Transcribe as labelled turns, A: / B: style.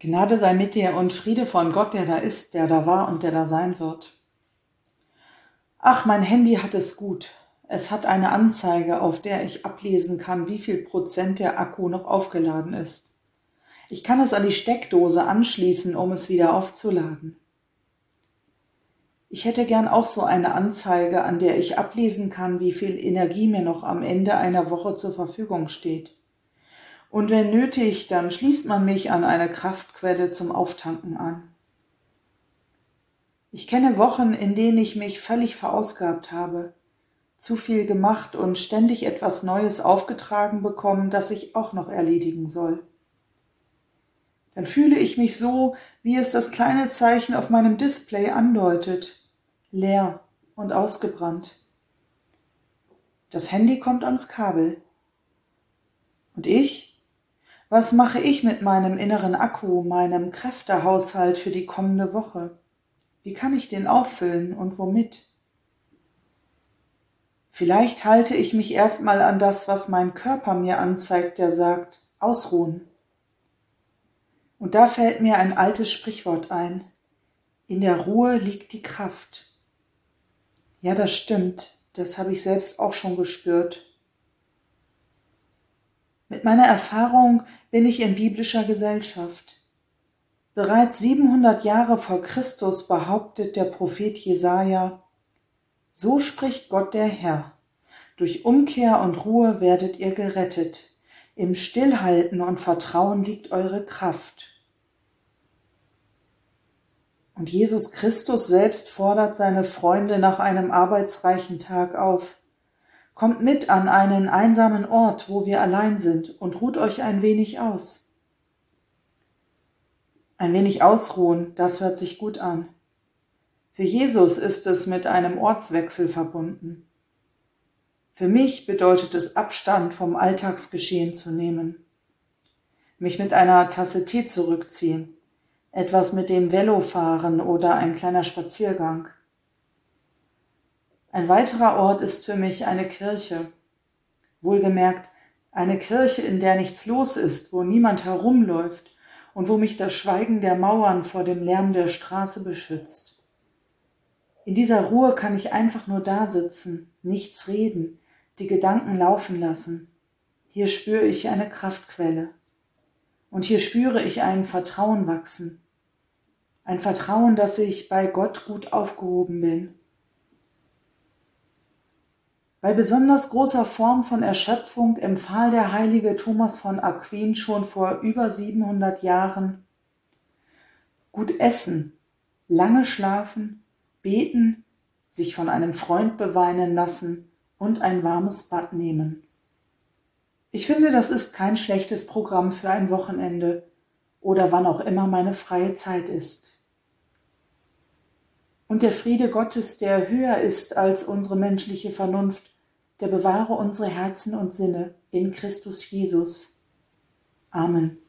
A: Gnade sei mit dir und Friede von Gott, der da ist, der da war und der da sein wird. Ach, mein Handy hat es gut. Es hat eine Anzeige, auf der ich ablesen kann, wie viel Prozent der Akku noch aufgeladen ist. Ich kann es an die Steckdose anschließen, um es wieder aufzuladen. Ich hätte gern auch so eine Anzeige, an der ich ablesen kann, wie viel Energie mir noch am Ende einer Woche zur Verfügung steht. Und wenn nötig, dann schließt man mich an eine Kraftquelle zum Auftanken an. Ich kenne Wochen, in denen ich mich völlig verausgabt habe, zu viel gemacht und ständig etwas Neues aufgetragen bekommen, das ich auch noch erledigen soll. Dann fühle ich mich so, wie es das kleine Zeichen auf meinem Display andeutet, leer und ausgebrannt. Das Handy kommt ans Kabel. Und ich? Was mache ich mit meinem inneren Akku, meinem Kräftehaushalt für die kommende Woche? Wie kann ich den auffüllen und womit? Vielleicht halte ich mich erstmal an das, was mein Körper mir anzeigt, der sagt, ausruhen. Und da fällt mir ein altes Sprichwort ein. In der Ruhe liegt die Kraft. Ja, das stimmt. Das habe ich selbst auch schon gespürt. Mit meiner Erfahrung bin ich in biblischer Gesellschaft. Bereits 700 Jahre vor Christus behauptet der Prophet Jesaja: So spricht Gott der Herr: Durch Umkehr und Ruhe werdet ihr gerettet. Im Stillhalten und Vertrauen liegt eure Kraft. Und Jesus Christus selbst fordert seine Freunde nach einem arbeitsreichen Tag auf: Kommt mit an einen einsamen Ort, wo wir allein sind, und ruht euch ein wenig aus. Ein wenig ausruhen, das hört sich gut an. Für Jesus ist es mit einem Ortswechsel verbunden. Für mich bedeutet es Abstand vom Alltagsgeschehen zu nehmen, mich mit einer Tasse Tee zurückziehen, etwas mit dem Velo fahren oder ein kleiner Spaziergang. Ein weiterer Ort ist für mich eine Kirche. Wohlgemerkt, eine Kirche, in der nichts los ist, wo niemand herumläuft und wo mich das Schweigen der Mauern vor dem Lärm der Straße beschützt. In dieser Ruhe kann ich einfach nur da sitzen, nichts reden, die Gedanken laufen lassen. Hier spüre ich eine Kraftquelle. Und hier spüre ich ein Vertrauen wachsen. Ein Vertrauen, dass ich bei Gott gut aufgehoben bin. Bei besonders großer Form von Erschöpfung empfahl der heilige Thomas von Aquin schon vor über 700 Jahren: Gut essen, lange schlafen, beten, sich von einem Freund beweinen lassen und ein warmes Bad nehmen. Ich finde, das ist kein schlechtes Programm für ein Wochenende oder wann auch immer meine freie Zeit ist. Und der Friede Gottes, der höher ist als unsere menschliche Vernunft, der bewahre unsere Herzen und Sinne in Christus Jesus. Amen.